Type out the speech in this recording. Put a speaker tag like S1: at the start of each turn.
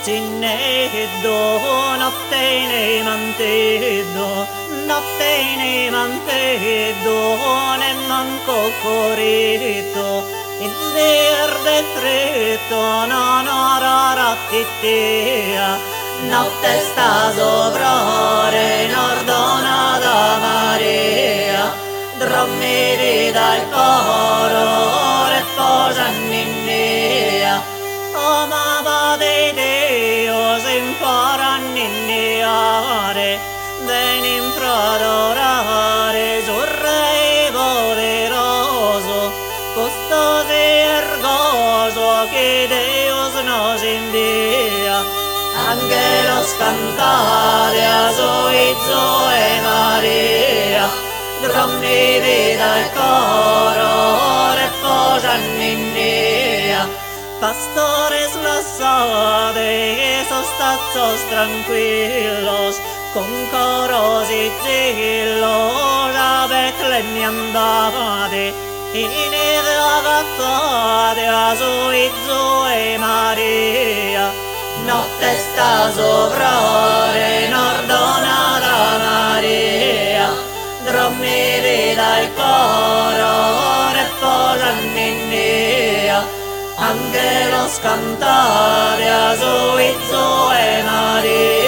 S1: Cinneddo, notte nei manteddo, notte nei manteddo, ne manco corito, in verde fritto, non rarattitia, notte sta sovrore, nordona da Maria, drommidi dal coro, e posa ninnia, o ma vade venim prodorare giurrei poderoso, costoso e ergoso che Deus nos invia, angelos cantare a Zoizo e Maria, drommidi dal coro, reposanninnia, pastores lasciate esos stazos tranquillos, con coros y zillos a Betlemme andate, in idea gattate a Zoizo e Maria, notte sta sovrore, nordona da Maria, drommidi dal coro, reposanninnia, angelos cantare a Zoizo e Maria.